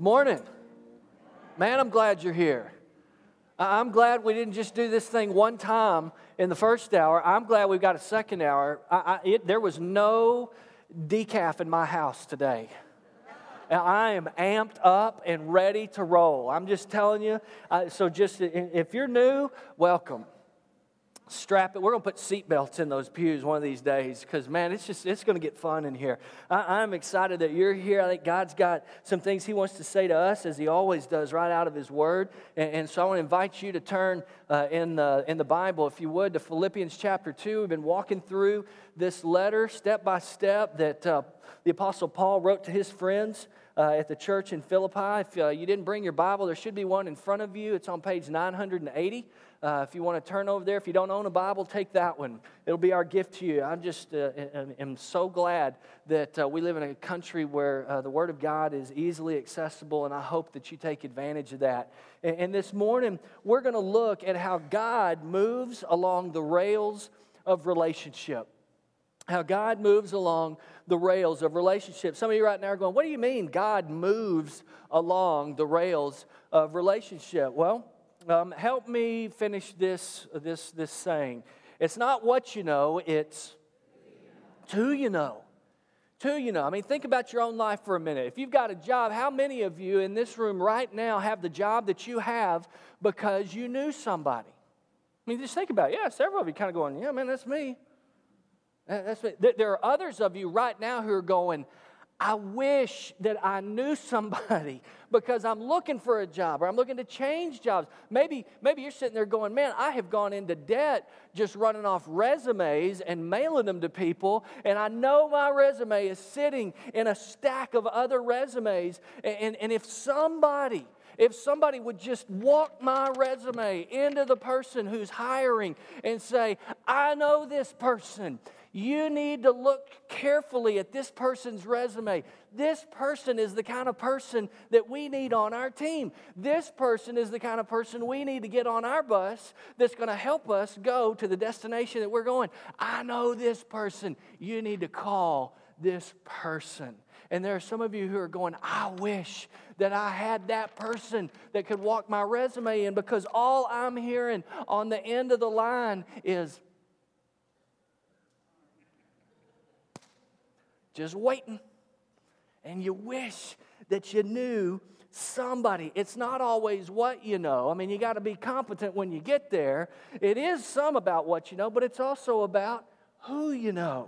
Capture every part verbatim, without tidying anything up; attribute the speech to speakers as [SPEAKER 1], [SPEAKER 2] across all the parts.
[SPEAKER 1] Morning. Man, I'm glad you're here. I- I'm glad we didn't just do this thing one time in the first hour. I'm glad we've got a second hour. I, I, it, there was no decaf in my house today. And I am amped up and ready to roll. I'm just telling you. Uh, so just if you're new, welcome. Strap it. We're going to put seatbelts in those pews one of these days because, man, it's just it's going to get fun in here. I, I'm excited that you're here. I think God's got some things He wants to say to us, as He always does, right out of His Word. And, and so I want to invite you to turn uh, in the in the Bible, if you would, to Philippians chapter two. We've been walking through this letter step by step that uh, the Apostle Paul wrote to his friends uh, at the church in Philippi. If uh, you didn't bring your Bible, there should be one in front of you. It's on page nine hundred eighty. Uh, if you want to turn over there, if you don't own a Bible, take that one. It'll be our gift to you. I'm just uh, am, am so glad that uh, we live in a country where uh, the Word of God is easily accessible, and I hope that you take advantage of that. And, and this morning, we're going to look at how God moves along the rails of relationship. How God moves along the rails of relationship. Some of you right now are going, what do you mean God moves along the rails of relationship? Well, Um, help me finish this, this, this saying. It's not what you know, it's who you know. Who you know. I mean, think about your own life for a minute. If you've got a job, how many of you in this room right now have the job that you have because you knew somebody? I mean, just think about it. Yeah, several of you kind of going, yeah, man, that's me. That's me. There are others of you right now who are going, I wish that I knew somebody because I'm looking for a job or I'm looking to change jobs. Maybe, maybe you're sitting there going, man, I have gone into debt just running off resumes and mailing them to people, and I know my resume is sitting in a stack of other resumes, and, and, and if somebody... If somebody would just walk my resume into the person who's hiring and say, I know this person. You need to look carefully at this person's resume. This person is the kind of person that we need on our team. This person is the kind of person we need to get on our bus that's going to help us go to the destination that we're going. I know this person. You need to call this person. And there are some of you who are going, I wish that I had that person that could walk my resume in, because all I'm hearing on the end of the line is just waiting. And you wish that you knew somebody. It's not always what you know. I mean, you got to be competent when you get there. It is some about what you know, but it's also about who you know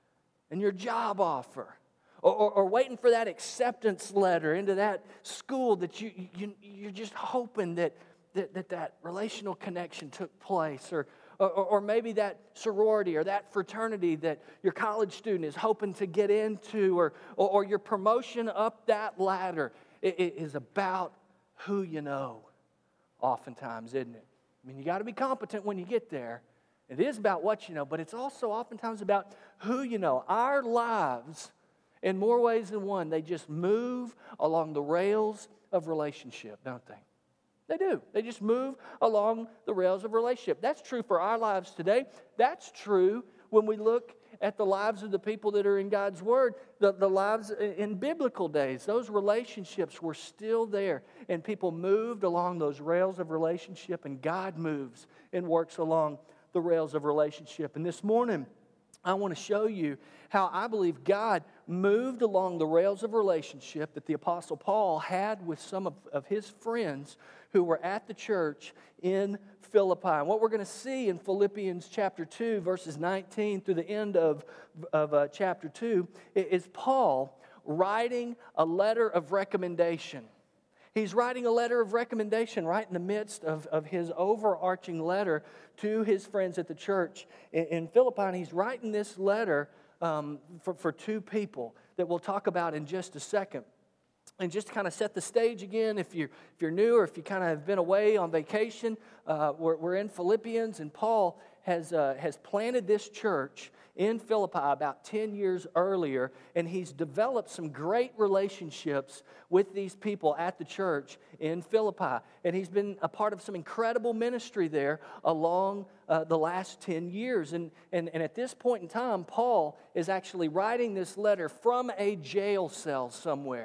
[SPEAKER 1] and your job offer. Or, or, or waiting for that acceptance letter into that school that you, you, you're just hoping that that, that that relational connection took place. Or, or, or maybe that sorority or that fraternity that your college student is hoping to get into. Or, or, or your promotion up that ladder. It, it is about who you know oftentimes, isn't it? I mean, you got to be competent when you get there. It is about what you know, but it's also oftentimes about who you know. Our lives, in more ways than one, they just move along the rails of relationship, don't they? They do. They just move along the rails of relationship. That's true for our lives today. That's true when we look at the lives of the people that are in God's Word, the, the lives in biblical days. Those relationships were still there, and people moved along those rails of relationship, and God moves and works along the rails of relationship. And this morning, I want to show you how I believe God moved along the rails of relationship that the Apostle Paul had with some of, of his friends who were at the church in Philippi. And what we're going to see in Philippians chapter two, verses nineteen through the end of, of uh, chapter two, is Paul writing a letter of recommendation. He's writing a letter of recommendation right in the midst of, of his overarching letter to his friends at the church in, in Philippi. And he's writing this letter um, for, for two people that we'll talk about in just a second. And just to kind of set the stage again, if you're, if you're new or if you kind of have been away on vacation, uh, we're, we're in Philippians, and Paul has, uh, has planted this church in Philippi about ten years earlier, and he's developed some great relationships with these people at the church in Philippi. And he's been a part of some incredible ministry there along uh, the last ten years. And, and, and at this point in time, Paul is actually writing this letter from a jail cell somewhere.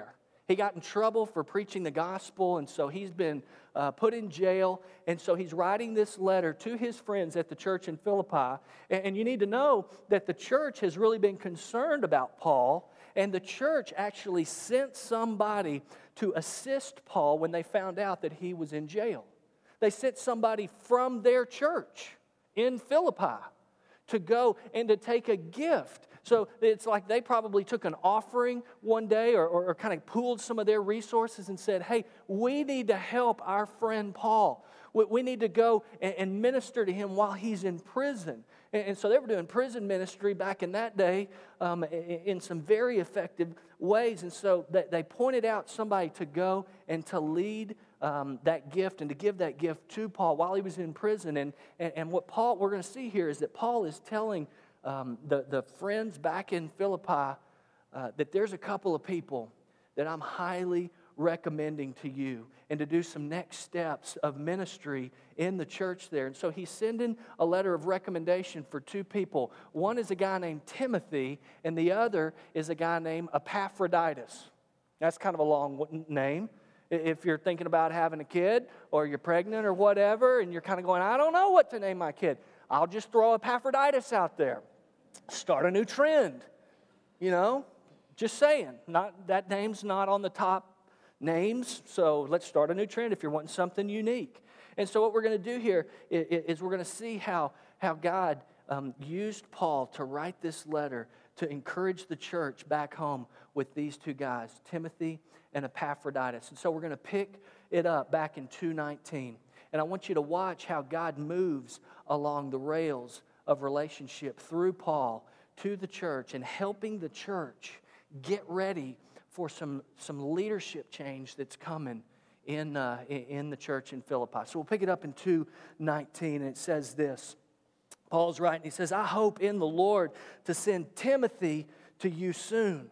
[SPEAKER 1] He got in trouble for preaching the gospel, and so he's been uh, put in jail. And so he's writing this letter to his friends at the church in Philippi. And, and you need to know that the church has really been concerned about Paul, and the church actually sent somebody to assist Paul when they found out that he was in jail. They sent somebody from their church in Philippi to go and to take a gift. So it's like they probably took an offering one day or, or, or kind of pooled some of their resources and said, hey, we need to help our friend Paul. We, we need to go and, and minister to him while he's in prison. And, and so they were doing prison ministry back in that day um, in, in some very effective ways. And so they, they pointed out somebody to go and to lead um, that gift and to give that gift to Paul while he was in prison. And, and, and what Paul, we're going to see here is that Paul is telling Um, the, the friends back in Philippi uh, that there's a couple of people that I'm highly recommending to you and to do some next steps of ministry in the church there. And so he's sending a letter of recommendation for two people. One is a guy named Timothy, and the other is a guy named Epaphroditus. That's kind of a long name. If you're thinking about having a kid or you're pregnant or whatever, and you're kind of going, I don't know what to name my kid, I'll just throw Epaphroditus out there. Start a new trend, you know, just saying. Not that name's not on the top names, so let's start a new trend if you're wanting something unique. And so what we're going to do here is we're going to see how, how God um, used Paul to write this letter to encourage the church back home with these two guys, Timothy and Epaphroditus. And so we're going to pick it up back in two nineteen. And I want you to watch how God moves along the rails of relationship through Paul to the church and helping the church get ready for some, some leadership change that's coming in, uh, in the church in Philippi. So we'll pick it up in two nineteen, and it says this. Paul's writing, he says, I hope in the Lord to send Timothy to you soon,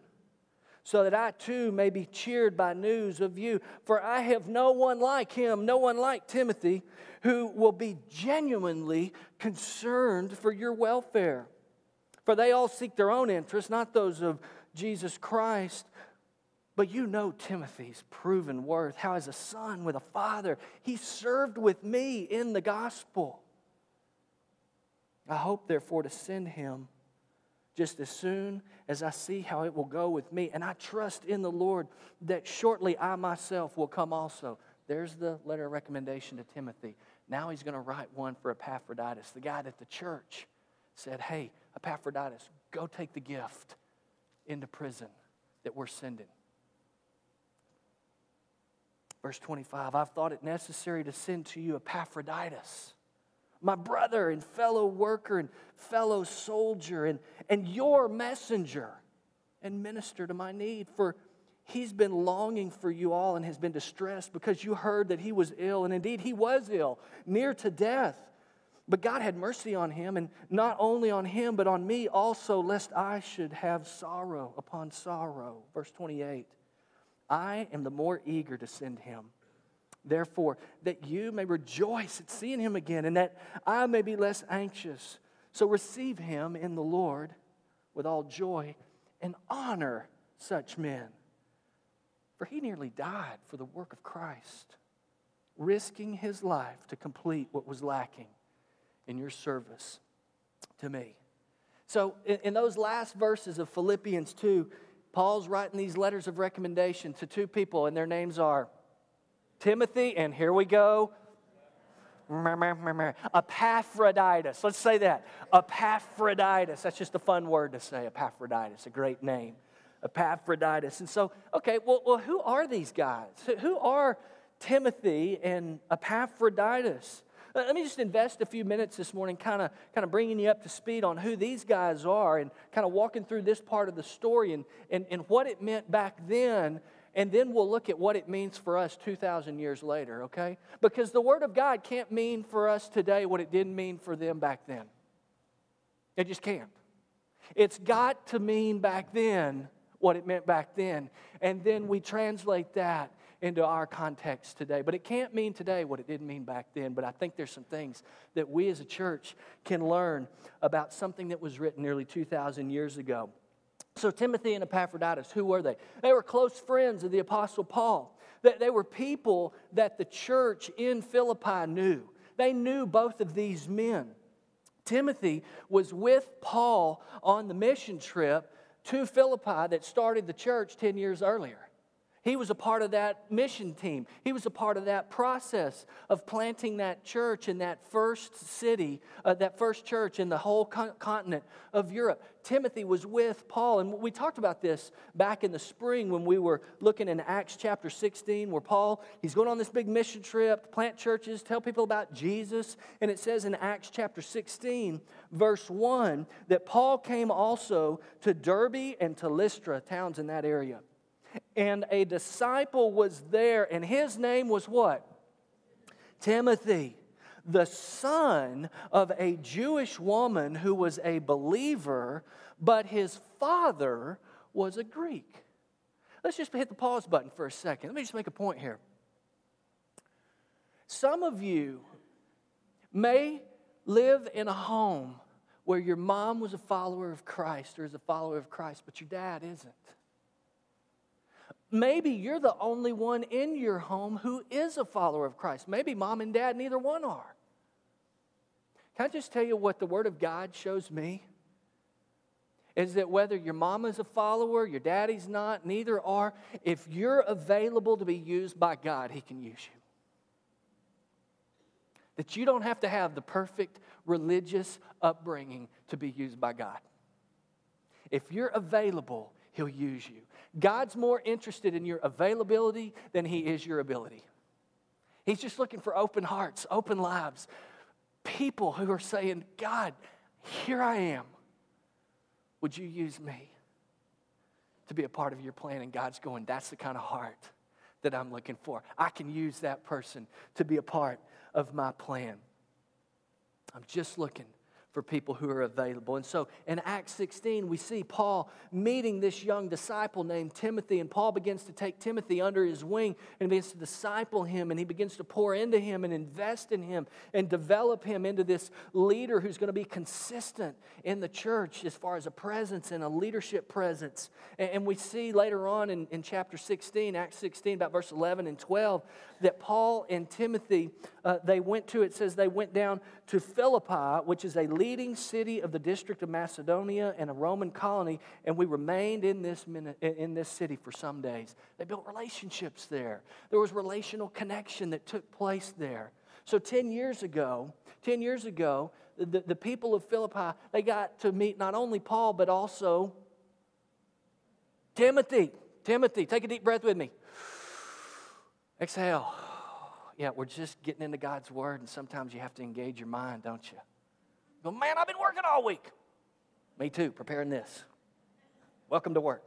[SPEAKER 1] so that I too may be cheered by news of you. For I have no one like him, no one like Timothy, who will be genuinely concerned for your welfare. For they all seek their own interests, not those of Jesus Christ. But you know Timothy's proven worth, how as a son with a father, he served with me in the gospel. I hope, therefore, to send him just as soon as I see how it will go with me. And I trust in the Lord that shortly I myself will come also. There's the letter of recommendation to Timothy. Now he's going to write one for Epaphroditus, the guy that the church said, hey, Epaphroditus, go take the gift into prison that we're sending. Verse twenty-five, I've thought it necessary to send to you Epaphroditus, my brother and fellow worker and fellow soldier and, and your messenger and minister to my need. For he's been longing for you all and has been distressed because you heard that he was ill. And indeed, he was ill, near to death. But God had mercy on him, and not only on him, but on me also, lest I should have sorrow upon sorrow. Verse twenty-eight, I am the more eager to send him, therefore, that you may rejoice at seeing him again, and that I may be less anxious. So receive him in the Lord with all joy and honor such men. For he nearly died for the work of Christ, risking his life to complete what was lacking in your service to me. So in, in those last verses of Philippians two, Paul's writing these letters of recommendation to two people, and their names are Timothy, and here we go, Epaphroditus. Let's say that. Epaphroditus. That's just a fun word to say, Epaphroditus, a great name. Epaphroditus. And so, okay, well, well who are these guys? Who are Timothy and Epaphroditus? Let me just invest a few minutes this morning kind of kind of bringing you up to speed on who these guys are and kind of walking through this part of the story and, and, and what it meant back then, and then we'll look at what it means for us two thousand years later, okay? Because the Word of God can't mean for us today what it didn't mean for them back then. It just can't. It's got to mean back then what it meant back then, and then we translate that into our context today. But it can't mean today what it didn't mean back then. But I think there's some things that we as a church can learn about something that was written nearly two thousand years ago. So Timothy and Epaphroditus, who were they? They were close friends of the Apostle Paul. They, they were people that the church in Philippi knew. They knew both of these men. Timothy was with Paul on the mission trip to Philippi that started the church ten years earlier. He was a part of that mission team. He was a part of that process of planting that church in that first city, uh, that first church in the whole con- continent of Europe. Timothy was with Paul, and we talked about this back in the spring when we were looking in Acts chapter sixteen, where Paul, he's going on this big mission trip to plant churches, tell people about Jesus, and it says in Acts chapter sixteen, verse one, that Paul came also to Derbe and to Lystra, towns in that area. And a disciple was there, and his name was what? Timothy, the son of a Jewish woman who was a believer, but his father was a Greek. Let's just hit the pause button for a second. Let me just make a point here. Some of you may live in a home where your mom was a follower of Christ or is a follower of Christ, but your dad isn't. Maybe you're the only one in your home who is a follower of Christ. Maybe mom and dad, neither one are. Can I just tell you what the Word of God shows me? Is that whether your mom is a follower, your daddy's not, neither are, if you're available to be used by God, He can use you. That you don't have to have the perfect religious upbringing to be used by God. If you're available, He'll use you. God's more interested in your availability than He is your ability. He's just looking for open hearts, open lives. People who are saying, God, here I am. Would you use me to be a part of your plan? And God's going, that's the kind of heart that I'm looking for. I can use that person to be a part of my plan. I'm just looking for people who are available. And so in Acts sixteen, we see Paul meeting this young disciple named Timothy, and Paul begins to take Timothy under his wing and begins to disciple him, and he begins to pour into him and invest in him and develop him into this leader who's going to be consistent in the church as far as a presence and a leadership presence. And we see later on in, in chapter sixteen, Acts sixteen, about verse eleven and twelve, that Paul and Timothy, uh, they went to, it says they went down to Philippi, which is a leading city of the district of Macedonia and a Roman colony, and we remained in this minute, in this city for some days. They built relationships there. There was relational connection that took place there. So ten years ago, ten years ago, the, the people of Philippi, they got to meet not only Paul, but also Timothy. Timothy, take a deep breath with me. Exhale. Yeah, we're just getting into God's Word, and sometimes you have to engage your mind, don't you? You go, man, I've been working all week. Me too, preparing this. Welcome to work.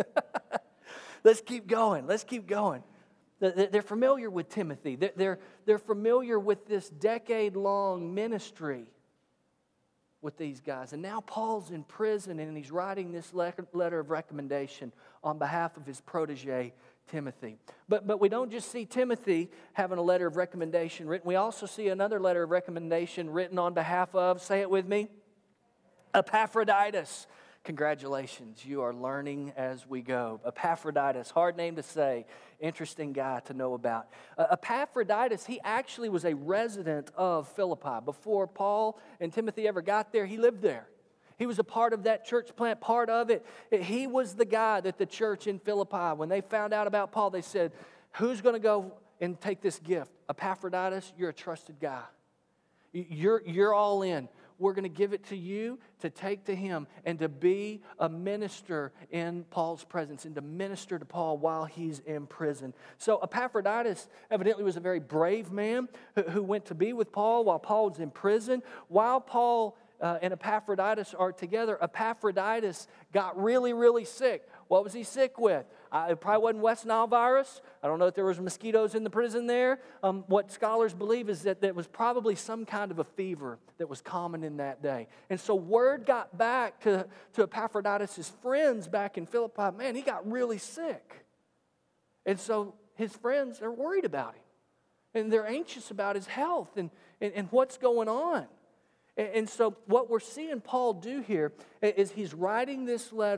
[SPEAKER 1] Let's keep going. Let's keep going. They're familiar with Timothy. They're, they're familiar with this decade-long ministry with these guys. And now Paul's in prison, and he's writing this letter of recommendation on behalf of his protege, Timothy. But, but we don't just see Timothy having a letter of recommendation written. We also see another letter of recommendation written on behalf of, say it with me, Epaphroditus. Congratulations, you are learning as we go. Epaphroditus, hard name to say, interesting guy to know about. Uh, Epaphroditus, he actually was a resident of Philippi. Before Paul and Timothy ever got there, he lived there. He was a part of that church plant, part of it. He was the guy that the church in Philippi, when they found out about Paul, they said, who's going to go and take this gift? Epaphroditus, you're a trusted guy. You're, you're all in. We're going to give it to you to take to him and to be a minister in Paul's presence and to minister to Paul while he's in prison. So Epaphroditus evidently was a very brave man who, who went to be with Paul while Paul was in prison. While Paul uh, and Epaphroditus are together, Epaphroditus got really, really sick. What was he sick with? Uh, it probably wasn't West Nile virus. I don't know if there was mosquitoes in the prison there. Um, what scholars believe is that there was probably some kind of a fever that was common in that day. And so word got back to, to Epaphroditus' friends back in Philippi. Man, he got really sick. And so his friends are worried about him. And they're anxious about his health and, and, and what's going on. And, and so what we're seeing Paul do here is he's writing this letter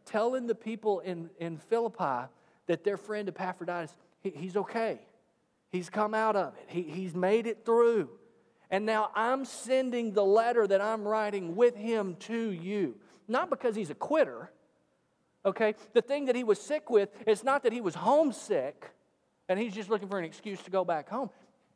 [SPEAKER 1] telling the people in, in Philippi that their friend Epaphroditus, he, he's okay. He's come out of it. He, he's made it through. And now I'm sending the letter that I'm writing with him to you. Not because he's a quitter, okay? The thing that he was sick with, it's not that he was homesick and he's just looking for an excuse to go back home.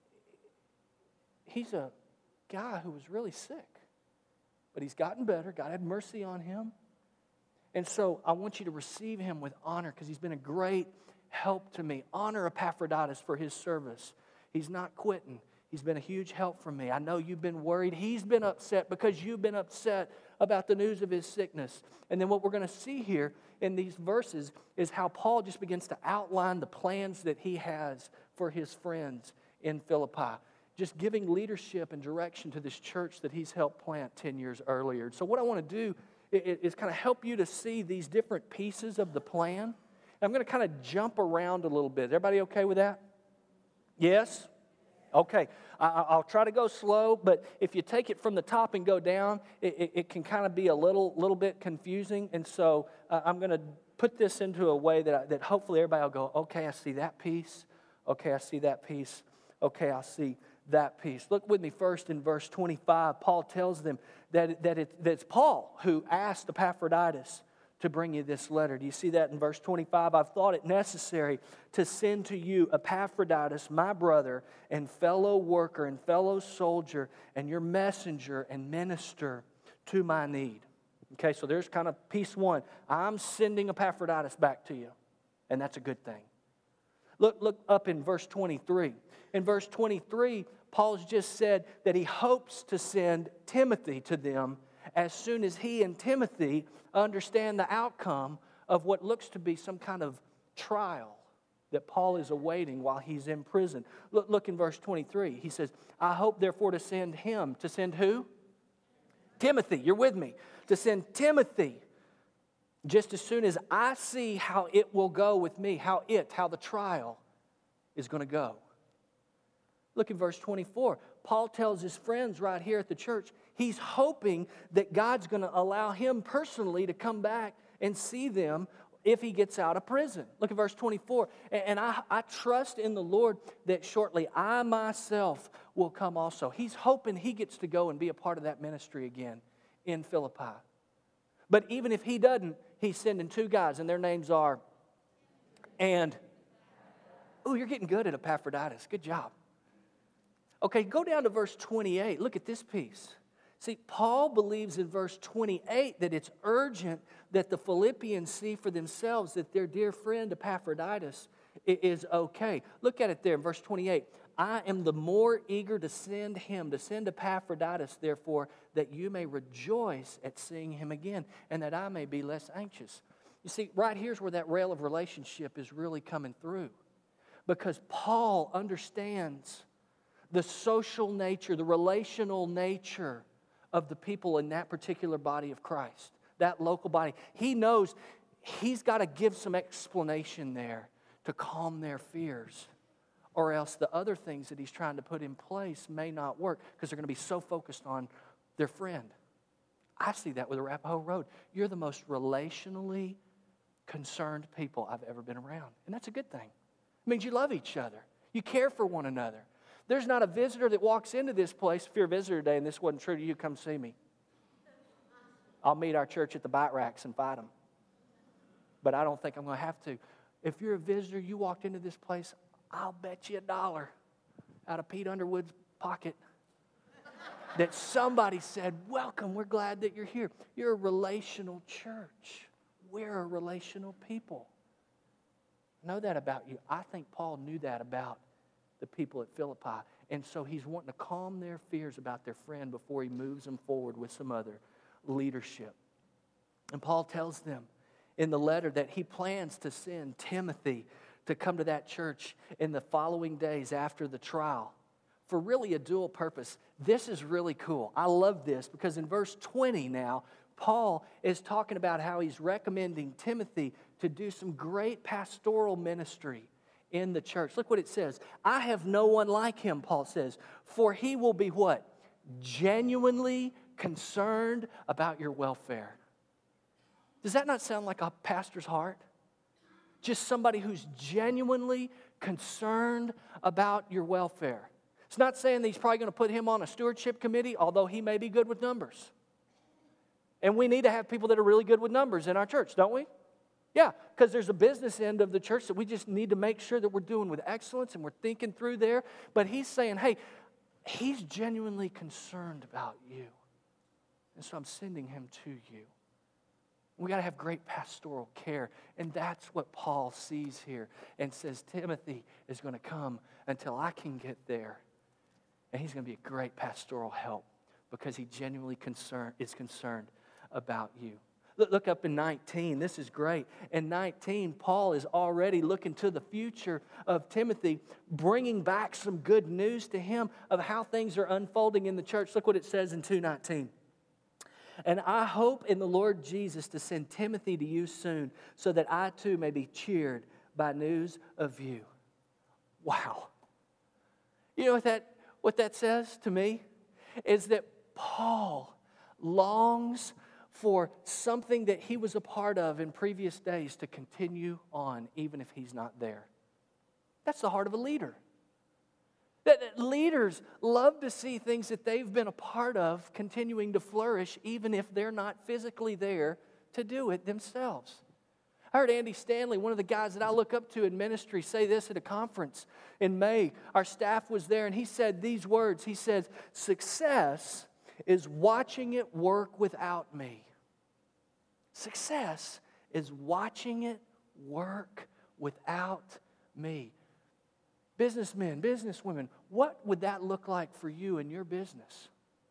[SPEAKER 1] He's a guy who was really sick. But he's gotten better. God had mercy on him. And so I want you to receive him with honor because he's been a great help to me. Honor Epaphroditus for his service. He's not quitting. He's been a huge help for me. I know you've been worried. He's been upset because you've been upset about the news of his sickness. And then what we're going to see here in these verses is how Paul just begins to outline the plans that he has for his friends in Philippi. Just giving leadership and direction to this church that he's helped plant ten years earlier. So what I want to do is kind of help you to see these different pieces of the plan. And I'm going to kind of jump around a little bit. Everybody okay with that? Yes? Okay. I, I'll try to go slow, but if you take it from the top and go down, it, it, it can kind of be a little, little bit confusing. And so uh, I'm going to put this into a way that, I, that hopefully everybody will go, okay, I see that piece. Okay, I see that piece. Okay, I see that piece. Look with me first in verse twenty-five. Paul tells them that, that, it, that it's Paul who asked Epaphroditus to bring you this letter. Do you see that in verse twenty-five? I've thought it necessary to send to you Epaphroditus, my brother and fellow worker and fellow soldier and your messenger and minister to my need. Okay, so there's kind of piece one. I'm sending Epaphroditus back to you, and that's a good thing. Look, look up in verse twenty-three. In verse twenty-three, Paul's just said that he hopes to send Timothy to them as soon as he and Timothy understand the outcome of what looks to be some kind of trial that Paul is awaiting while he's in prison. Look, look in verse twenty-three. He says, I hope therefore to send him. To send who? Timothy. You're with me. To send Timothy just as soon as I see how it will go with me, how it, how the trial is going to go. Look at verse twenty-four. Paul tells his friends right here at the church, he's hoping that God's going to allow him personally to come back and see them if he gets out of prison. Look at verse twenty-four. And I, I trust in the Lord that shortly I myself will come also. He's hoping he gets to go and be a part of that ministry again in Philippi. But even if he doesn't, he's sending two guys, and their names are, and, oh, you're getting good at Epaphroditus. Good job. Okay, go down to verse twenty-eight. Look at this piece. See, Paul believes in verse twenty-eight that it's urgent that the Philippians see for themselves that their dear friend Epaphroditus is okay. Look at it there in verse twenty-eight. I am the more eager to send him, to send Epaphroditus, therefore, that you may rejoice at seeing him again, and that I may be less anxious. You see, right here's where that rail of relationship is really coming through. Because Paul understands the social nature, the relational nature of the people in that particular body of Christ, that local body. He knows he's got to give some explanation there to calm their fears, or else the other things that he's trying to put in place may not work because they're going to be so focused on their friend. I see that with Arapahoe Road. You're the most relationally concerned people I've ever been around, and that's a good thing. It means you love each other. You care for one another. There's not a visitor that walks into this place. If you're a visitor today and this wasn't true to you, come see me. I'll meet our church at the bike racks and fight them. But I don't think I'm going to have to. If you're a visitor, you walked into this place, I'll bet you a dollar out of Pete Underwood's pocket that somebody said, welcome, we're glad that you're here. You're a relational church. We're a relational people. I know that about you. I think Paul knew that about the people at Philippi. And so he's wanting to calm their fears about their friend before he moves them forward with some other leadership. And Paul tells them in the letter that he plans to send Timothy to come to that church in the following days after the trial for really a dual purpose. This is really cool. I love this because in verse twenty now, Paul is talking about how he's recommending Timothy to do some great pastoral ministry in the church. Look what it says. I have no one like him, Paul says, for he will be what? Genuinely concerned about your welfare. Does that not sound like a pastor's heart? Just somebody who's genuinely concerned about your welfare. It's not saying that he's probably going to put him on a stewardship committee, although he may be good with numbers. And we need to have people that are really good with numbers in our church, don't we? Yeah, because there's a business end of the church that we just need to make sure that we're doing with excellence and we're thinking through there. But he's saying, hey, he's genuinely concerned about you. And so I'm sending him to you. We got to have great pastoral care. And that's what Paul sees here and says, Timothy is going to come until I can get there. And he's going to be a great pastoral help because he genuinely concern, is concerned about you. Look, look up in nineteen. This is great. In nineteen, Paul is already looking to the future of Timothy, bringing back some good news to him of how things are unfolding in the church. Look what it says in two nineteen. And I hope in the Lord Jesus to send Timothy to you soon so that I too may be cheered by news of you. Wow. You know what that, what that says to me? Is that Paul longs for something that he was a part of in previous days to continue on even if he's not there. That's the heart of a leader. That, that leaders love to see things that they've been a part of continuing to flourish even if they're not physically there to do it themselves. I heard Andy Stanley, one of the guys that I look up to in ministry, say this at a conference in May. Our staff was there and he said these words. He says, success is watching it work without me. Success is watching it work without me. Businessmen, businesswomen, what would that look like for you in your business?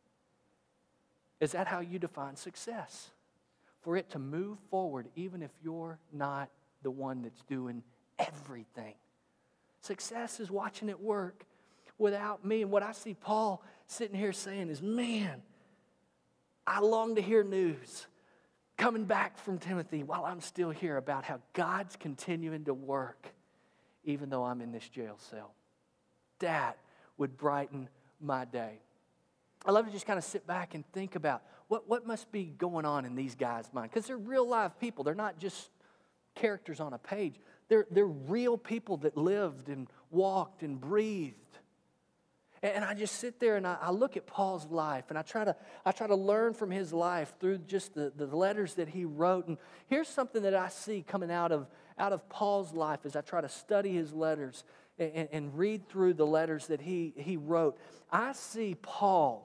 [SPEAKER 1] Is that how you define success? For it to move forward even if you're not the one that's doing everything. Success is watching it work without me. And what I see Paul sitting here saying is, man, I long to hear news coming back from Timothy while I'm still here about how God's continuing to work even though I'm in this jail cell. That would brighten my day. I love to just kind of sit back and think about what, what must be going on in these guys' mind. Because they're real live people. They're not just characters on a page. They're, they're real people that lived and walked and breathed. And I just sit there and I, I look at Paul's life and I try to I try to learn from his life through just the, the letters that he wrote. And here's something that I see coming out of, out of Paul's life as I try to study his letters and, and read through the letters that he, he wrote. I see Paul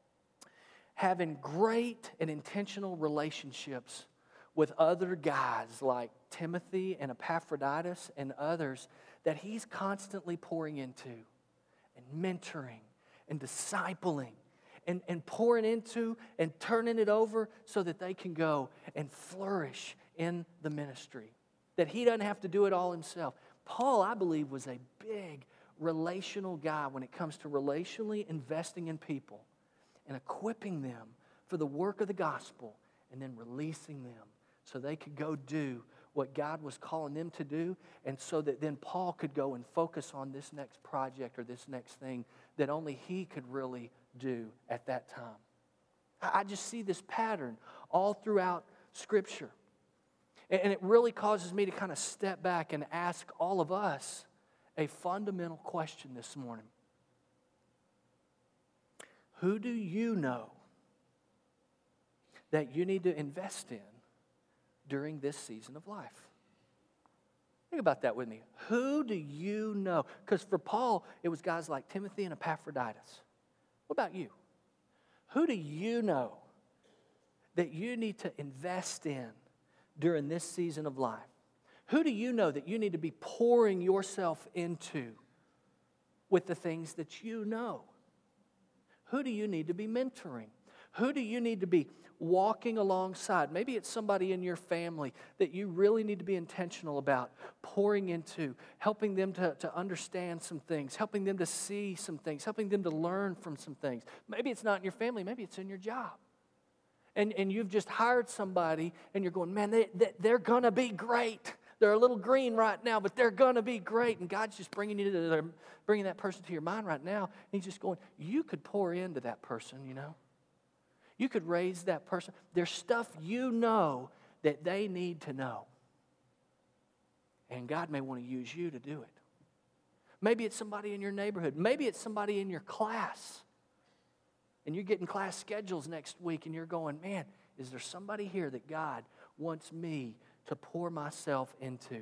[SPEAKER 1] having great and intentional relationships with other guys like Timothy and Epaphroditus and others that he's constantly pouring into. And mentoring and discipling and, and pouring into and turning it over so that they can go and flourish in the ministry. That he doesn't have to do it all himself. Paul, I believe, was a big relational guy when it comes to relationally investing in people and equipping them for the work of the gospel and then releasing them so they could go do what God was calling them to do, and so that then Paul could go and focus on this next project or this next thing that only he could really do at that time. I just see this pattern all throughout Scripture. And it really causes me to kind of step back and ask all of us a fundamental question this morning. Who do you know that you need to invest in during this season of life? Think about that with me. Who do you know? Because for Paul, it was guys like Timothy and Epaphroditus. What about you? Who do you know that you need to invest in during this season of life? Who do you know that you need to be pouring yourself into with the things that you know? Who do you need to be mentoring? Who do you need to be walking alongside? Maybe it's somebody in your family that you really need to be intentional about pouring into, helping them to, to understand some things, helping them to see some things, helping them to learn from some things. Maybe it's not in your family, maybe it's in your job. And, and you've just hired somebody and you're going, man, they, they, they're going to be great. They're a little green right now, but they're going to be great. And God's just bringing you to the, bringing that person to your mind right now. And he's just going, you could pour into that person, you know. You could raise that person. There's stuff you know that they need to know. And God may want to use you to do it. Maybe it's somebody in your neighborhood. Maybe it's somebody in your class. And you're getting class schedules next week and you're going, man, is there somebody here that God wants me to pour myself into?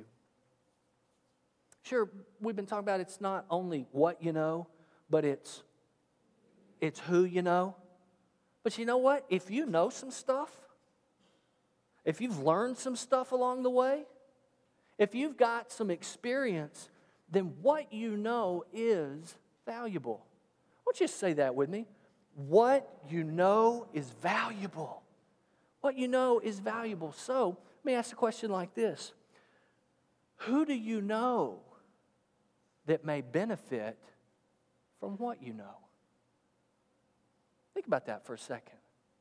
[SPEAKER 1] Sure, we've been talking about it's not only what you know, but it's, it's who you know. But you know what? If you know some stuff, if you've learned some stuff along the way, if you've got some experience, then what you know is valuable. Why don't you say that with me? What you know is valuable. What you know is valuable. So, let me ask a question like this. Who do you know that may benefit from what you know? Think about that for a second.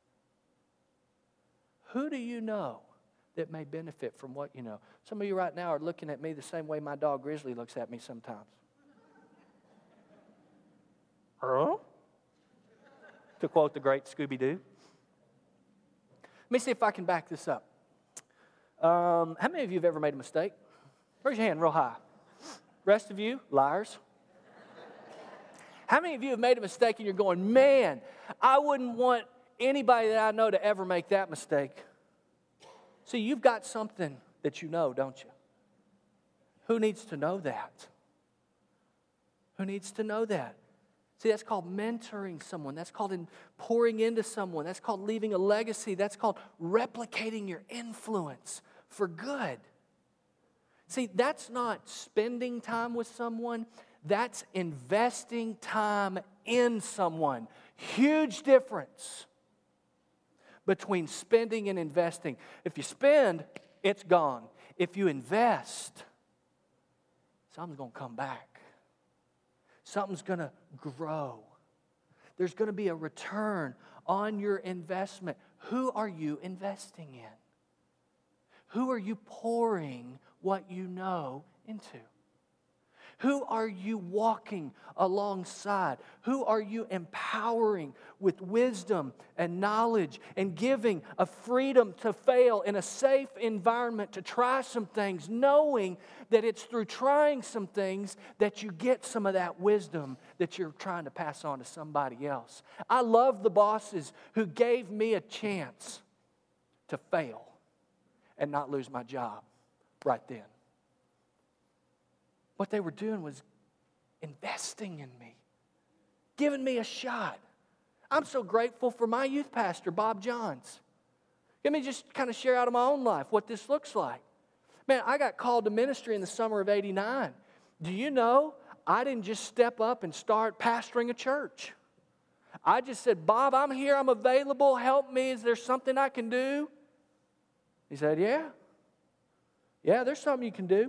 [SPEAKER 1] Who do you know that may benefit from what you know? Some of you right now are looking at me the same way my dog Grizzly looks at me sometimes. Huh? To quote the great Scooby-Doo. Let me see if I can back this up. Um, how many of you have ever made a mistake? Raise your hand real high. Rest of you, liars. How many of you have made a mistake and you're going, man, I wouldn't want anybody that I know to ever make that mistake? See, you've got something that you know, don't you? Who needs to know that? Who needs to know that? See, that's called mentoring someone. That's called in pouring into someone. That's called leaving a legacy. That's called replicating your influence for good. See, that's not spending time with someone. That's investing time in someone. Huge difference between spending and investing. If you spend, it's gone. If you invest, something's going to come back. Something's going to grow. There's going to be a return on your investment. Who are you investing in? Who are you pouring what you know into? Who are you walking alongside? Who are you empowering with wisdom and knowledge and giving a freedom to fail in a safe environment to try some things, knowing that it's through trying some things that you get some of that wisdom that you're trying to pass on to somebody else? I love the bosses who gave me a chance to fail and not lose my job right then. What they were doing was investing in me, giving me a shot. I'm so grateful for my youth pastor, Bob Johns. Let me just kind of share out of my own life what this looks like. Man, I got called to ministry in the summer of eighty-nine. Do you know, I didn't just step up and start pastoring a church. I just said, Bob, I'm here, I'm available, help me. Is there something I can do? He said, yeah. Yeah, there's something you can do.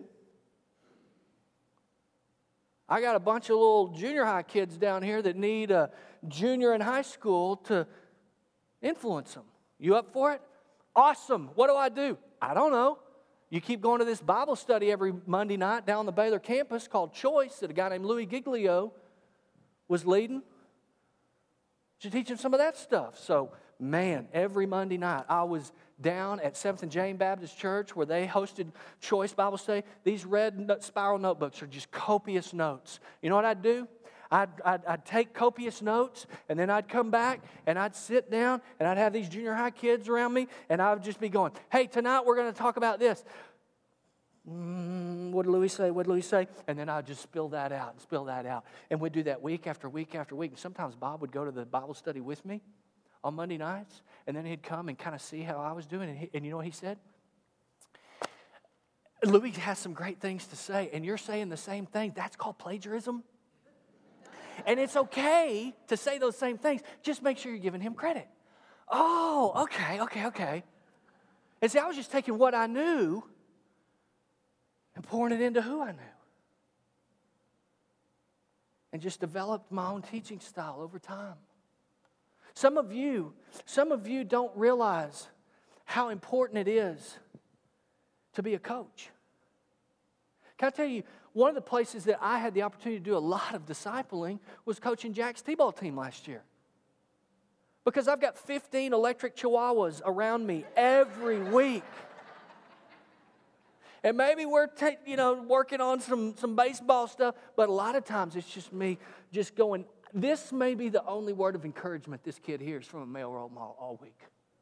[SPEAKER 1] I got a bunch of little junior high kids down here that need a junior in high school to influence them. You up for it? Awesome. What do I do? I don't know. You keep going to this Bible study every Monday night down the Baylor campus called Choice that a guy named Louis Giglio was leading. You teach them some of that stuff. So, man, every Monday night I was down at Seventh and James Baptist Church where they hosted Choice Bible Study. These red spiral notebooks are just copious notes. You know what I'd do? I'd, I'd, I'd take copious notes, and then I'd come back, and I'd sit down, and I'd have these junior high kids around me, and I would just be going, hey, tonight we're going to talk about this. Mm, what did Louis say? What did Louis say? And then I'd just spill that out and spill that out. And we'd do that week after week after week. And sometimes Bob would go to the Bible study with me on Monday nights, and then he'd come and kind of see how I was doing. And, he, and you know what he said? Louis has some great things to say, and you're saying the same thing. That's called plagiarism. And it's okay to say those same things. Just make sure you're giving him credit. Oh, okay, okay, okay. And see, I was just taking what I knew and pouring it into who I knew. And just developed my own teaching style over time. Some of you, some of you don't realize how important it is to be a coach. Can I tell you, one of the places that I had the opportunity to do a lot of discipling was coaching Jack's T-ball team last year. Because I've got fifteen electric chihuahuas around me every week. And maybe we're, ta- you know, working on some, some baseball stuff, but a lot of times it's just me just going, this may be the only word of encouragement this kid hears from a male role model all week.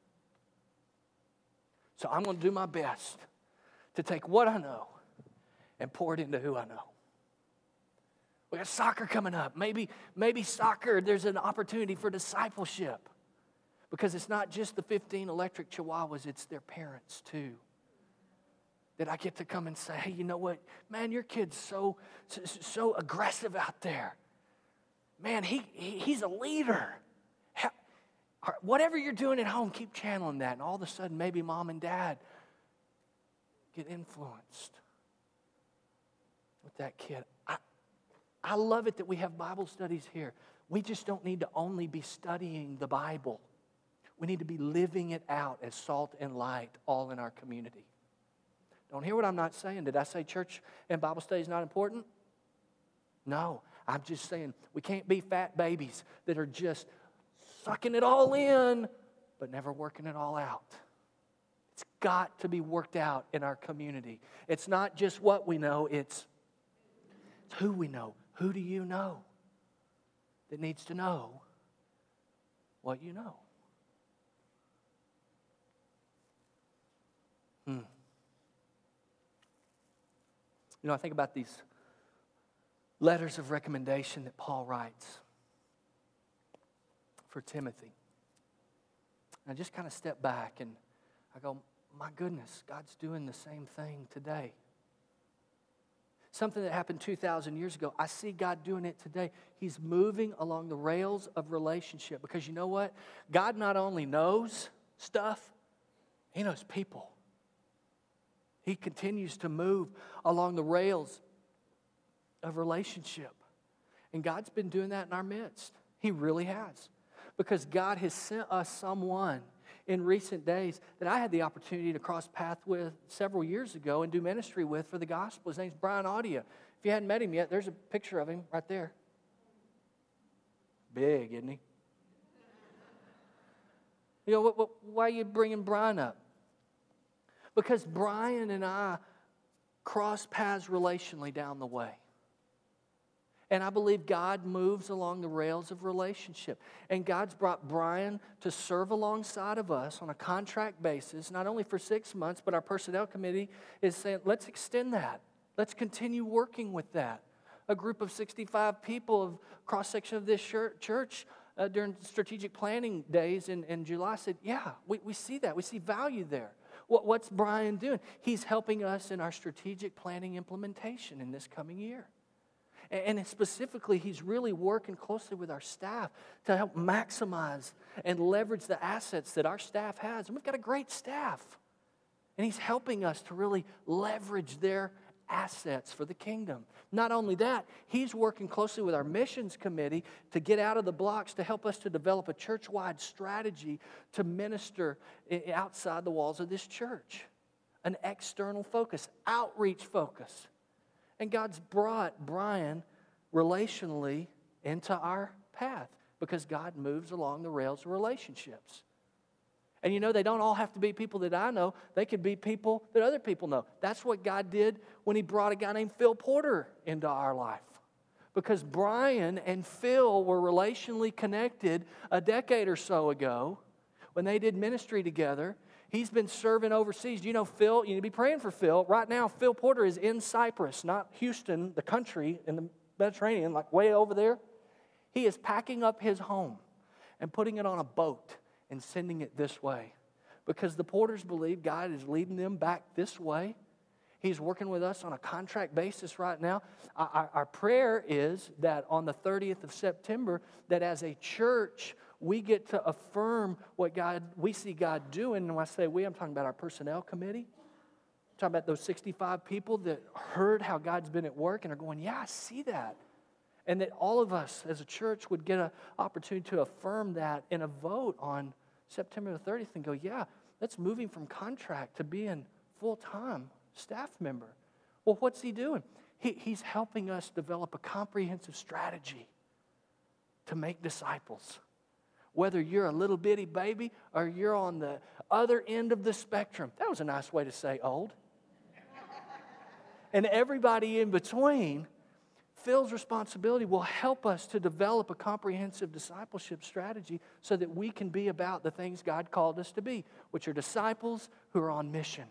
[SPEAKER 1] So I'm going to do my best to take what I know and pour it into who I know. We got soccer coming up. Maybe, maybe soccer, there's an opportunity for discipleship. Because it's not just the fifteen electric chihuahuas, it's their parents too. That I get to come and say, hey, you know what? Man, your kid's so, so, so aggressive out there. Man, he, he he's a leader. How, whatever you're doing at home, keep channeling that. And all of a sudden, maybe mom and dad get influenced with that kid. I, I love it that we have Bible studies here. We just don't need to only be studying the Bible. We need to be living it out as salt and light all in our community. Don't hear what I'm not saying. Did I say church and Bible study is not important? No, I'm just saying we can't be fat babies that are just sucking it all in but never working it all out. It's got to be worked out in our community. It's not just what we know, it's, it's who we know. Who do you know that needs to know what you know? Hmm. You know, I think about these letters of recommendation that Paul writes for Timothy. And I just kind of step back and I go, my goodness, God's doing the same thing today. Something that happened two thousand years ago, I see God doing it today. He's moving along the rails of relationship. Because you know what? God not only knows stuff, He knows people. He continues to move along the rails of relationship. And God's been doing that in our midst. He really has. Because God has sent us someone in recent days that I had the opportunity to cross paths with several years ago and do ministry with for the gospel. His name's Brian Audia. If you hadn't met him yet, there's a picture of him right there. Big, isn't he? You know, what, what, why are you bringing Brian up? Because Brian and I cross paths relationally down the way. And I believe God moves along the rails of relationship. And God's brought Brian to serve alongside of us on a contract basis, not only for six months, but our personnel committee is saying, let's extend that. Let's continue working with that. A group of sixty-five people of cross-section of this church uh, during strategic planning days in, in July said, yeah, we, we see that. We see value there. What, what's Brian doing? He's helping us in our strategic planning implementation in this coming year. And specifically, he's really working closely with our staff to help maximize and leverage the assets that our staff has. And we've got a great staff. And he's helping us to really leverage their assets for the kingdom. Not only that, he's working closely with our missions committee to get out of the blocks to help us to develop a church-wide strategy to minister outside the walls of this church. An external focus, outreach focus. And God's brought Brian relationally into our path because God moves along the rails of relationships. And you know, they don't all have to be people that I know. They could be people that other people know. That's what God did when He brought a guy named Phil Porter into our life. Because Brian and Phil were relationally connected a decade or so ago when they did ministry together. He's been serving overseas. You know, Phil, you need to be praying for Phil. Right now, Phil Porter is in Cyprus, not Houston, the country in the Mediterranean, like way over there. He is packing up his home and putting it on a boat and sending it this way. Because the Porters believe God is leading them back this way. He's working with us on a contract basis right now. Our, our prayer is that on the thirtieth of September, that as a church, we get to affirm what God, we see God doing. And when I say we, I'm talking about our personnel committee. I'm talking about those sixty-five people that heard how God's been at work and are going, yeah, I see that. And that all of us as a church would get an opportunity to affirm that in a vote on September the thirtieth and go, yeah, that's moving from contract to being full-time staff member. Well, what's he doing? He, he's helping us develop a comprehensive strategy to make disciples. Whether you're a little bitty baby or you're on the other end of the spectrum. That was a nice way to say old. and everybody in between, Phil's responsibility will help us to develop a comprehensive discipleship strategy so that we can be about the things God called us to be, which are disciples who are on mission.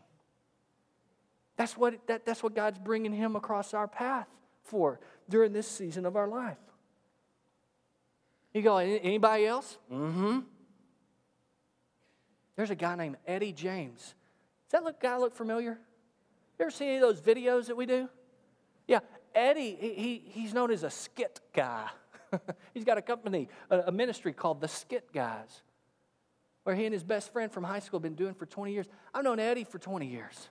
[SPEAKER 1] That's what, that, that's what God's bringing him across our path for during this season of our life. You go, anybody else? Mm-hmm. There's a guy named Eddie James. Does that look, guy look familiar? You ever seen any of those videos that we do? Yeah, Eddie, he, he he's known as a skit guy. He's got a company, a, a ministry called the Skit Guys, where he and his best friend from high school have been doing for twenty years. I've known Eddie for twenty years.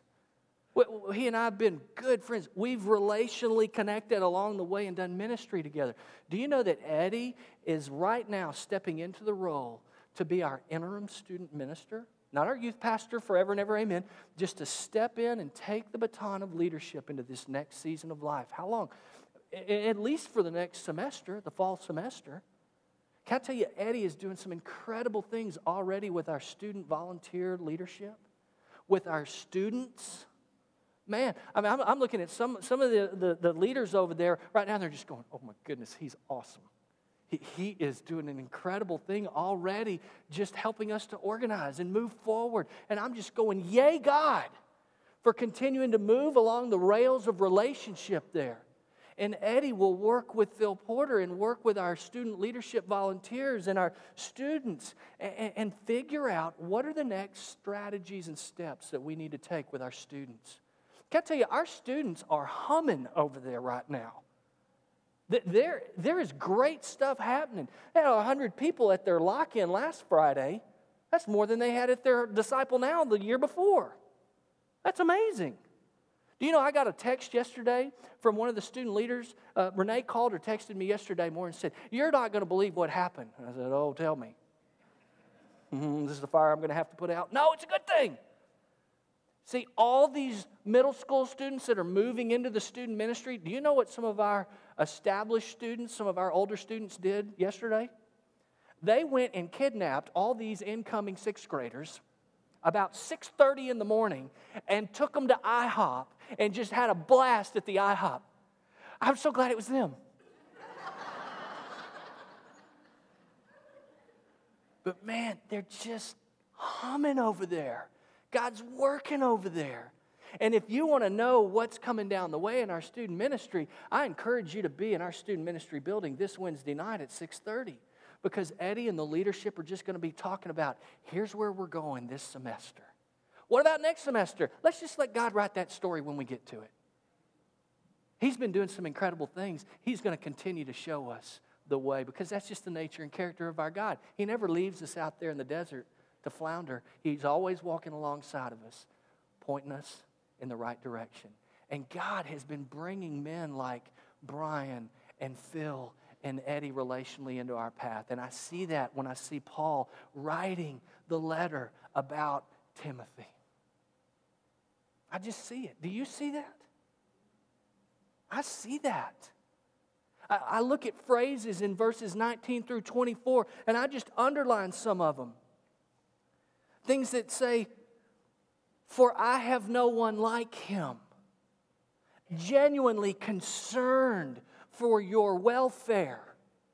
[SPEAKER 1] He and I have been good friends. We've relationally connected along the way and done ministry together. Do you know that Eddie is right now stepping into the role to be our interim student minister? Not our youth pastor forever and ever, amen. Just to step in and take the baton of leadership into this next season of life. How long? At least for the next semester, the fall semester. Can I tell you, Eddie is doing some incredible things already with our student volunteer leadership, with our students. Man, I mean, I'm, I'm looking at some, some of the, the, the leaders over there right now, they're just going, oh my goodness, he's awesome. He, he is doing an incredible thing already, just helping us to organize and move forward. And I'm just going, yay, God, for continuing to move along the rails of relationship there. And Eddie will work with Phil Porter and work with our student leadership volunteers and our students and, and figure out what are the next strategies and steps that we need to take with our students. Can I tell you, our students are humming over there right now. There, there is great stuff happening. They had one hundred people at their lock-in last Friday. That's more than they had at their Disciple Now the year before. That's amazing. Do you know, I got a text yesterday from one of the student leaders. Uh, Renee called or texted me yesterday morning and said, "You're not going to believe what happened." And I said, "Oh, tell me." Mm-hmm, "This is the fire I'm going to have to put out." "No, it's a good thing." See, all these middle school students that are moving into the student ministry, do you know what some of our established students, some of our older students did yesterday? They went and kidnapped all these incoming sixth graders about six thirty in the morning and took them to IHOP and just had a blast at the IHOP. I'm so glad it was them. But man, they're just humming over there. God's working over there. And if you want to know what's coming down the way in our student ministry, I encourage you to be in our student ministry building this Wednesday night at six thirty. Because Eddie and the leadership are just going to be talking about, here's where we're going this semester. What about next semester? Let's just let God write that story when we get to it. He's been doing some incredible things. He's going to continue to show us the way because that's just the nature and character of our God. He never leaves us out there in the desert to flounder. He's always walking alongside of us, pointing us in the right direction. And God has been bringing men like Brian and Phil and Eddie relationally into our path. And I see that when I see Paul writing the letter about Timothy. I just see it. Do you see that? I see that. I, I look at phrases in verses nineteen through twenty-four, and I just underline some of them. Things that say, "For I have no one like him, genuinely concerned for your welfare,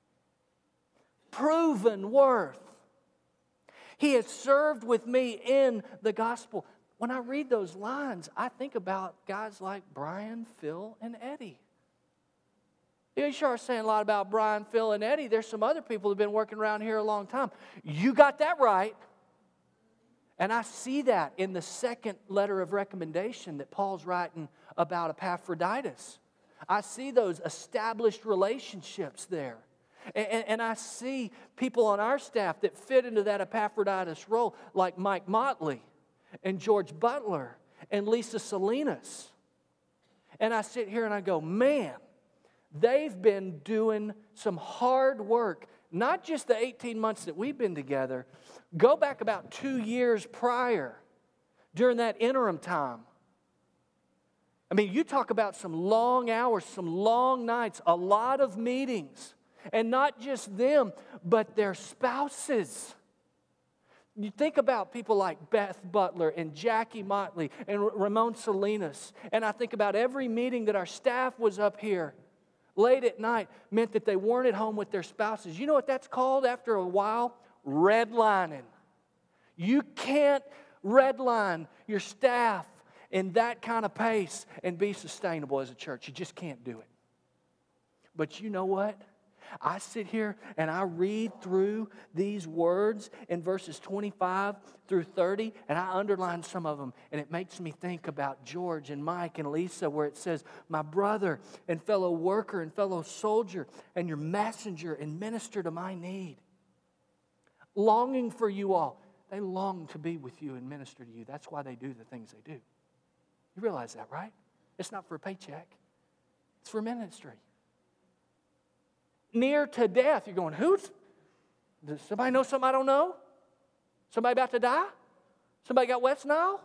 [SPEAKER 1] proven worth. He has served with me in the gospel." When I read those lines, I think about guys like Brian, Phil, and Eddie. You sure are saying a lot about Brian, Phil, and Eddie. There's some other people who have been working around here a long time. You got that right. And I see that in the second letter of recommendation that Paul's writing about Epaphroditus. I see those established relationships there. And, and, and I see people on our staff that fit into that Epaphroditus role, like Mike Motley and George Butler and Lisa Salinas. And I sit here and I go, man, they've been doing some hard work. Not just the eighteen months that we've been together. Go back about two years prior, during that interim time. I mean, you talk about some long hours, some long nights, a lot of meetings. And not just them, but their spouses. You think about people like Beth Butler and Jackie Motley and R- Ramon Salinas. And I think about every meeting that our staff was up here late at night meant that they weren't at home with their spouses. You know what that's called after a while? Redlining. You can't redline your staff in that kind of pace and be sustainable as a church. You just can't do it. But you know what? I sit here and I read through these words in verses twenty-five through thirty, and I underline some of them, and it makes me think about George and Mike and Lisa, where it says, my brother and fellow worker and fellow soldier and your messenger and minister to my need. Longing for you all. They long to be with you and minister to you. That's why they do the things they do. You realize that, right? It's not for a paycheck. It's for ministry. Near to death. You're going, who's? Does somebody know something I don't know? Somebody about to die? Somebody got West Nile?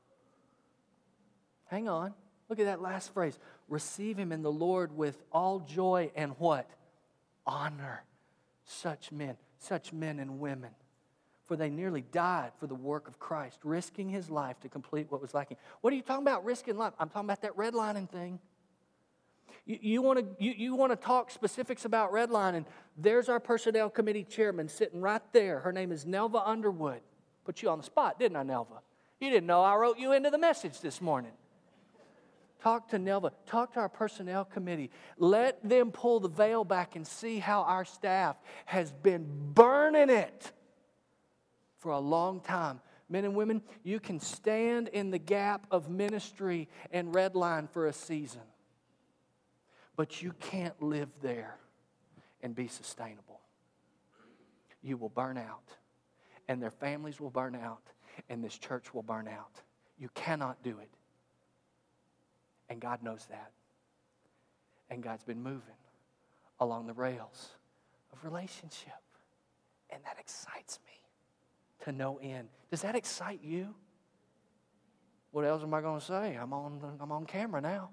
[SPEAKER 1] Hang on. Look at that last phrase. Receive him in the Lord with all joy and what? Honor such men, such men and women. For they nearly died for the work of Christ, risking his life to complete what was lacking. What are you talking about, risking life? I'm talking about that redlining thing. You, you want to you, you want to talk specifics about redlining. There's our personnel committee chairman sitting right there. Her name is Nelva Underwood. Put you on the spot, didn't I, Nelva? You didn't know I wrote you into the message this morning. Talk to Nelva. Talk to our personnel committee. Let them pull the veil back and see how our staff has been burning it for a long time. Men and women, you can stand in the gap of ministry and redline for a season. But you can't live there and be sustainable. You will burn out. And their families will burn out. And this church will burn out. You cannot do it. And God knows that. And God's been moving along the rails of relationship. And that excites me to no end. Does that excite you? What else am I going to say? I'm on, I'm on camera now.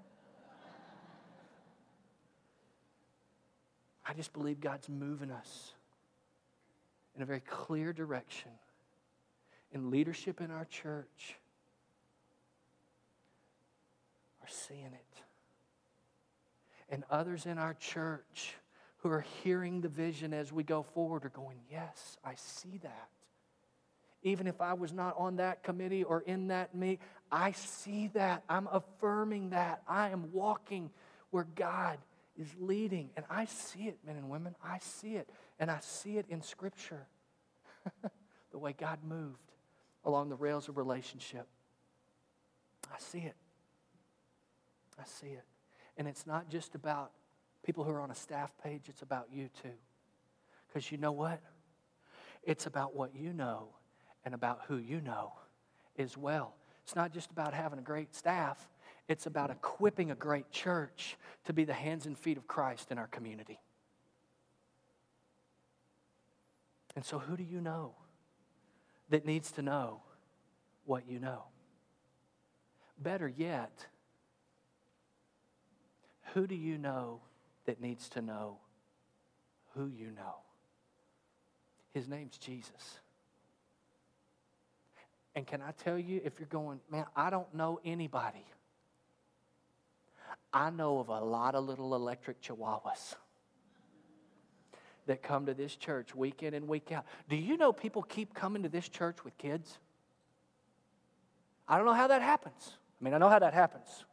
[SPEAKER 1] I just believe God's moving us in a very clear direction in leadership in our church. Are seeing it. And others in our church who are hearing the vision as we go forward are going, yes, I see that. Even if I was not on that committee or in that meeting, I see that. I'm affirming that. I am walking where God is leading. And I see it, men and women. I see it. And I see it in Scripture. The way God moved along the rails of relationship. I see it. I see it. And it's not just about people who are on a staff page. It's about you too. Because you know what? It's about what you know and about who you know as well. It's not just about having a great staff. It's about equipping a great church to be the hands and feet of Christ in our community. And so who do you know that needs to know what you know? Better yet, who do you know that needs to know who you know? His name's Jesus. And can I tell you, if you're going, man, I don't know anybody. I know of a lot of little electric chihuahuas that come to this church week in and week out. Do you know people keep coming to this church with kids? I don't know how that happens. I mean, I know how that happens.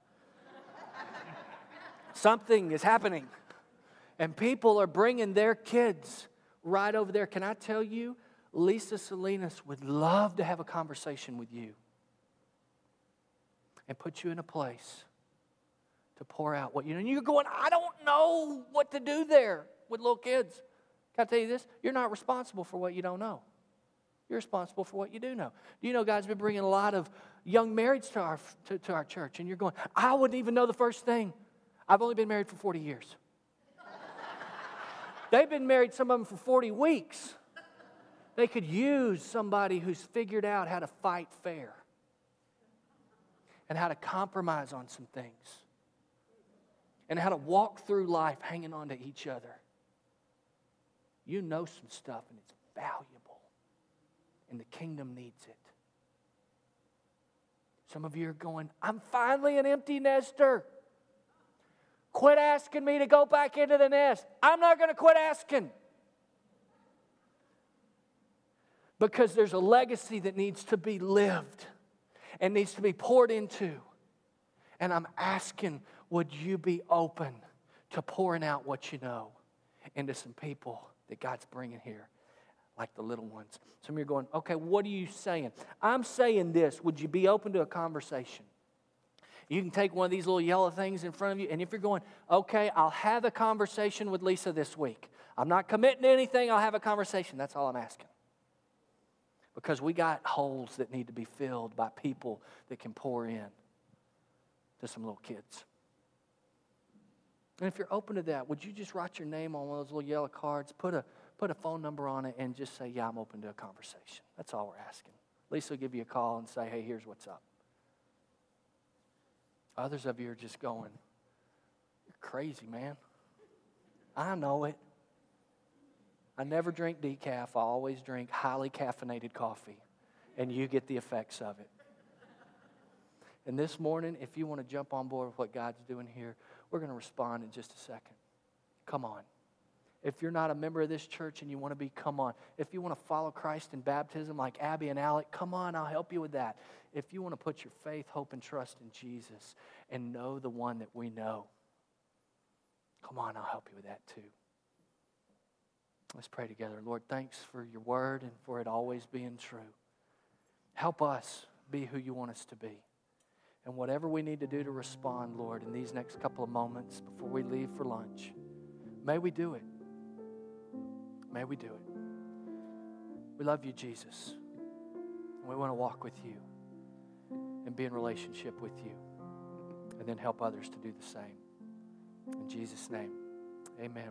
[SPEAKER 1] Something is happening. And people are bringing their kids right over there. Can I tell you, Lisa Salinas would love to have a conversation with you and put you in a place to pour out what you know. And you're going, I don't know what to do there with little kids. Can I tell you this? You're not responsible for what you don't know. You're responsible for what you do know. Do you know God's been bringing a lot of young marrieds to our, to, to our church? And you're going, I wouldn't even know the first thing. I've only been married for forty years. They've been married, some of them, for forty weeks. They could use somebody who's figured out how to fight fair and how to compromise on some things and how to walk through life hanging on to each other. You know some stuff, and it's valuable. and the kingdom needs it. Some of you are going, I'm finally an empty nester. Quit asking me to go back into the nest. I'm not going to quit asking. Because there's a legacy that needs to be lived and needs to be poured into. And I'm asking, would you be open to pouring out what you know into some people that God's bringing here, like the little ones? Some of you are going, okay, what are you saying? I'm saying this. Would you be open to a conversation? You can take one of these little yellow things in front of you, and if you're going, okay, I'll have a conversation with Lisa this week. I'm not committing to anything. I'll have a conversation. That's all I'm asking. Because we got holes that need to be filled by people that can pour in to some little kids. And if you're open to that, would you just write your name on one of those little yellow cards, put a put a phone number on it, and just say, yeah, I'm open to a conversation. That's all we're asking. Lisa will give you a call and say, hey, here's what's up. Others of you are just going, you're crazy, man. I know it. I never drink decaf. I always drink highly caffeinated coffee. And you get the effects of it. And this morning, if you want to jump on board with what God's doing here, we're going to respond in just a second. Come on. If you're not a member of this church and you want to be, come on. If you want to follow Christ in baptism like Abby and Alec, come on, I'll help you with that. If you want to put your faith, hope, and trust in Jesus and know the one that we know, come on, I'll help you with that too. Let's pray together. Lord, thanks for your word and for it always being true. Help us be who you want us to be. And whatever we need to do to respond, Lord, in these next couple of moments before we leave for lunch, may we do it. May we do it. We love you, Jesus. And we want to walk with you and be in relationship with you. And then help others to do the same. In Jesus' name, amen.